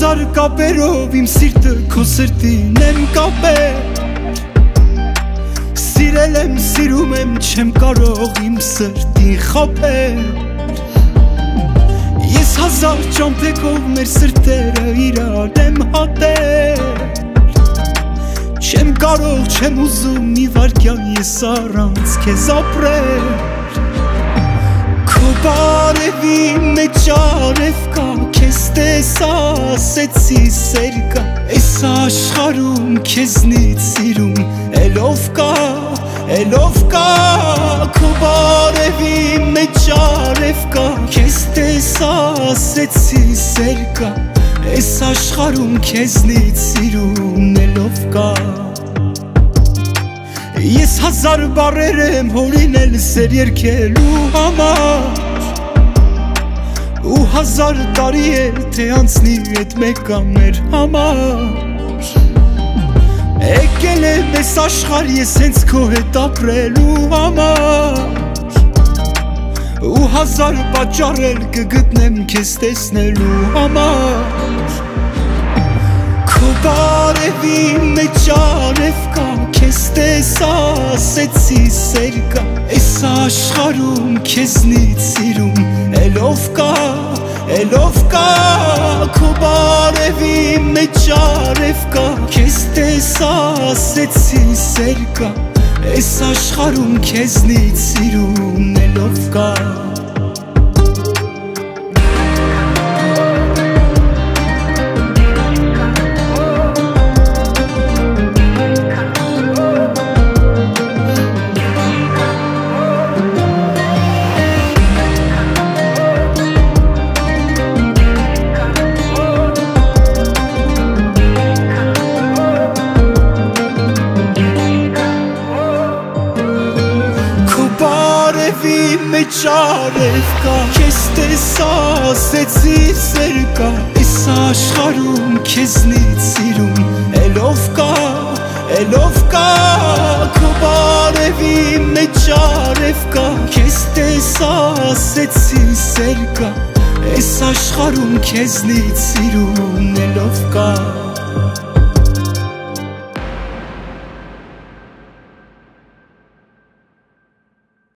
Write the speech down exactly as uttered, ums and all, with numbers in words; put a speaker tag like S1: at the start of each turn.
S1: հազար կապերով իմ սիրտը քո սրտին եմ կապել Սիրել եմ, սիրում եմ, չեմ կարող իմ սրտին խաբել Ես հազար ճամփեքով մեր սրտերը իրար եմ հատել Չեմ կարող, չեմ ուզում մի վարկյան ես առանց քեզ ապրել Քո բարևի մեջ արև կա, քեզ տեսա ասեցի սեր կա Այս աշխարհում քեզնից սիրում էլով կա, էլով կա Քո բարևի մեջ արև կա, քեզ տեսա ասեցի սեր կա Այս աշխարհում քեզնից սիրում էլով կա Ես հազար բառեր եմ հորինել սեր երգելու համար Ու հազար տարի է թե անցնի էդ մեկը մեր համար Եկել եմ ես աշխարհ ես հենց քո հետ ապրելու համար Ու հազար պատճառ կգտնեմ քեզ տեսնելու համար Քո բարևի մեջ արև կա, քեզ տեսա ասեցի սեր կա Այս աշխարհում քեզնից սիրում էլով կա, էլով կա Քո բարևի մեջ արև կա, քեզ տեսա ասեցի սեր կա Այս աշխարհում քեզնից սիրում էլով կա մեջ արև կա, քեզ տեսա ասեցի սեր կա Այս աշխարհում քեզնից սիրում էլով կա, էլով կա Քո բարևի մեջ արև կա, քեզ տեսա ասեցի սեր կա Այս աշխարհում քեզնից սիրում էլով կա